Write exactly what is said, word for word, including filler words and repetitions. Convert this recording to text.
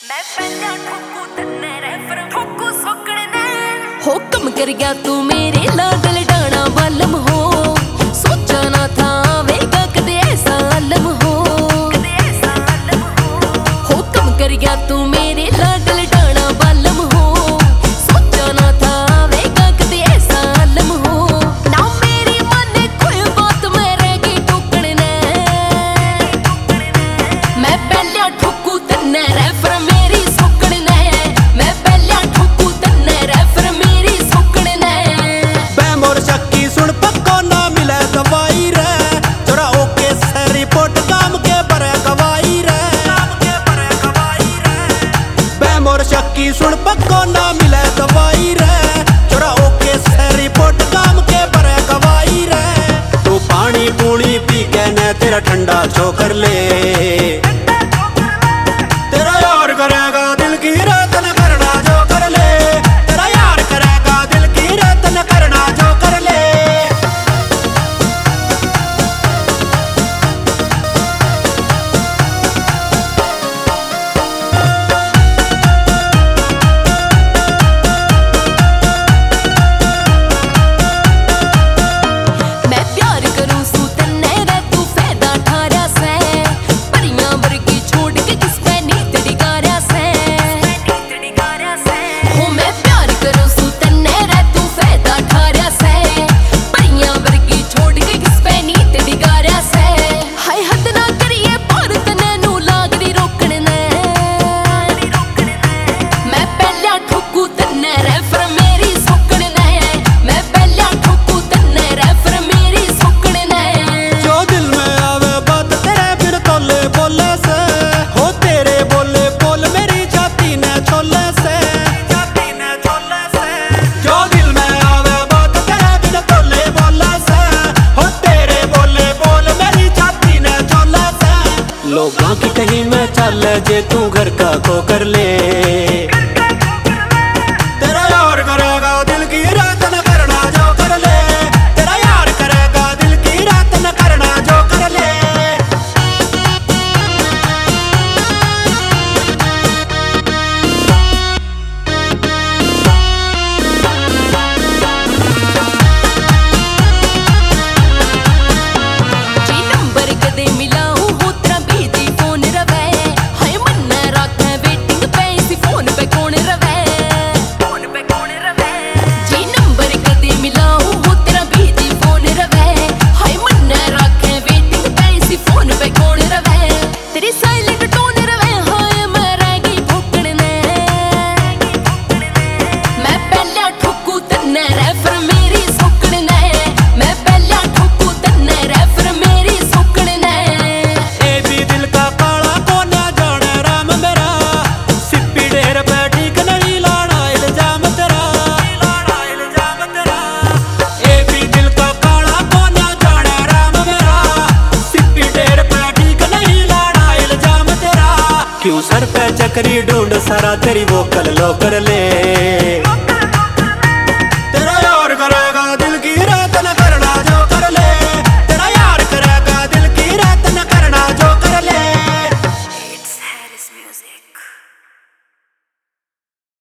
हुक्म कर गया तू मेरे लाडल डाना बालम हो, सोचा ना था आवेगा कदे ऐसा आलम हो। हुक्म कर गया तू मेरे लाडल डाना बालम हो, सोचा ना था आवेगा कदे ऐसा आलम हो। ना मेरी मन कोई बात में रह गई टोकने, मैं पहले ठोकू तन्ने रेफर मेरी सोकने, मैं पहले ठोकू तन्ने रेफर मेरी सोकने। बे मोर शक्की सुन पक्को ना मिले दवाई रे, जरा ओके से रिपोर्ट काम के पर गवाई रे, काम के पर गवाई रे। बे मोर शक्की सुन पक्को ना मिले दवाई रे, जरा ओके से रिपोर्ट काम के पर गवाई रे। तू पानी पूनी पी के न तेरा ठंडा छोकर ले, तेरा यार करेगा दिल की रतन करना जो कर ले, तेरा यार करेगा दिल की रतन करना जो कर ले। मैं प्यार करूं सू तन्ने रे तू फायदा ठारा से, परियां वर्गी छोड़ के किस पे नीत डिगारा से। हो मैं प्यार करूं सू तन्ने रे तू फायदा ठारा से, परियां वर्गी छोड़ के किस पे नीत डिगारा से। हाय हद ना करिए पर तन्ने नू लागदी रोकने, मैं पहले ठोकू तन्ने रेफर मेरी सोकने, मैं पहले ठोकू तन्ने रेफर मेरी सोकने। जो दिल में आवे बात तेरे फिर तोले बोले से, हो तेरे बोले बोल मेरी छाती ने छोले से, छाती ने छोले से। जो दिल में आवे बात तेरे फिर तोले बोले से, हो तेरे बोले बोल मेरी छाती ने छोले से। लोगों की कहीं में चल जे तू घर का को कर ले, तेरा यार करेगा दिल की रतन करना जो कर ले, तेरा यार करेगा दिल की रतन करना जो कर ले। जी नंबर कदे मिलाऊं हो तेरा बिजी फोन रवे, हाय मन्ने राखे वेटिंग पे इसी फोन पे कौन रवे, फोन पे कौन रवे। जी नंबर कदे मिलाऊं हो तेरा बिजी फोन रवे, हाय मन्ने राखे वेटिंग पे इसी फोन पे कौन रवे। तेरी साइलेंट टोन रवे हाय मैं रह गई भोकने, मैं पहले ठोकू तन्ने रेफर मेरी सोकने, मैं पहले ठोकू तन्ने रेफर मेरी सोकने। ए भी दिल का काला कोना जाने राम मेरा, सिप्पी ढेर पे ठीक नहीं लाना इल्जाम तेरा, लाना इल्जाम तेरा। ए भी दिल का काला कोना जाने राम मेरा, सिप्पी ढेर पे ठीक नहीं लाना इल्जाम तेरा। क्यों सर पे चकरी ढूंढ सारा तेरी वो कल लो कर ले,